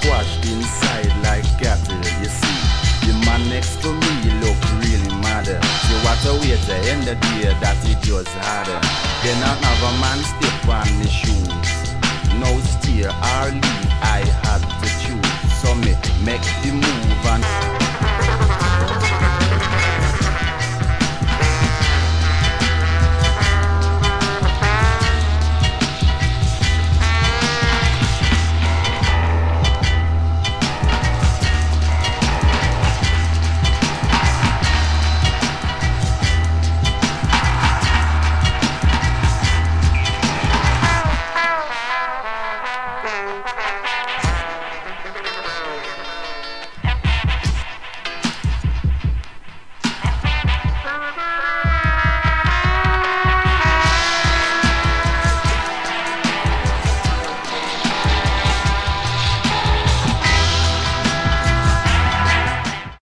squashed inside like cattle, you see. The man next to me look really mad. So what a waiter in the day that it just harder. Then another man step on the shoes. No steer or lead, I had to choose. So me make the move.